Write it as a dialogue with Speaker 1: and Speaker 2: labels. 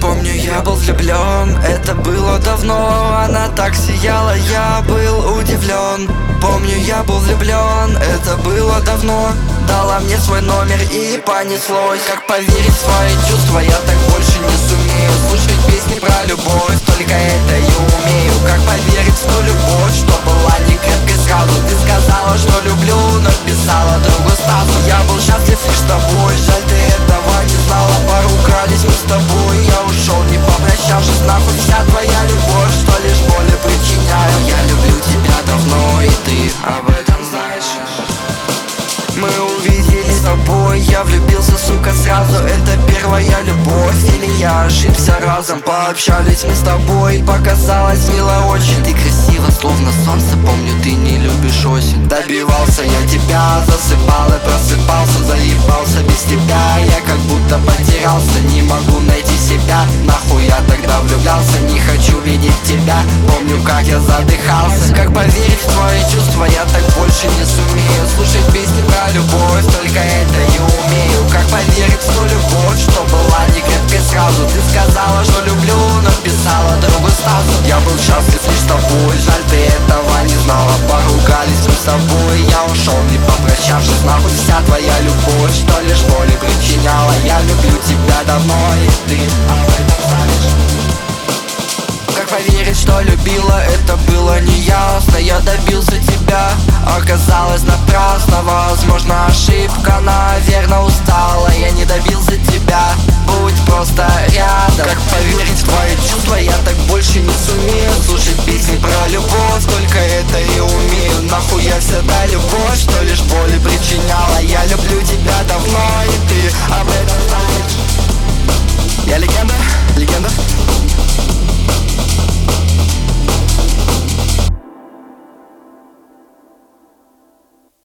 Speaker 1: Помню, я был влюблен, это было давно. Она так сияла, я был удивлен. Помню, я был влюблен, это было давно. Дала мне свой номер и понеслось. Как поверить в свои чувства, я так больше не сумею. Слушать песни про любовь, только это и умею. Как поверить в ту любовь, что была не крепкой сразу. Ты сказала, что люблю, написала другу Стасу. Я был счастлив лишь с тобой, жаль, ты этого не знала. Поругались мы с тобой, я ушел, не попрощавшись. Нахуй вся твоя любовь, что лишь боли причиняю. Я люблю тебя давно, и ты об этом знаешь. Мы увиделись с тобой, я влюбился, сука, сразу. Это первая любовь, или я ошибся разом? Пообщались мы с тобой, показалось мило очень. Ты красива, словно солнце, помню, ты не любишь осень. Добивался я тебя, засыпал и просыпался. Заебался без тебя, я как будто потерялся. Не могу найти себя, нахуй я тогда влюблялся. Не хочу видеть тебя, помню, как я задыхался. Как поверить в твои чувства, я так больше не сумею. Слушать песни про любовь, только это и умею. Как поверить в ту любовь, что была не крепкой сразу. Ты сказала, что люблю, написала другу Стасу. Я был счастлив лишь с тобой, жаль, ты этого не знала. Поругались мы с тобой, я ушел, не попрощавшись. Нахуй вся твоя любовь, что лишь боли причиняла. Я люблю тебя давно, и ты об этом знаешь. Как поверить, что любила, это было неясно. Я добился тебя, оказалось напрасно. Возможно, ошибка, наверное, устала. Я не добился тебя, будь просто рядом. Как поверить в твои чувства, я так больше не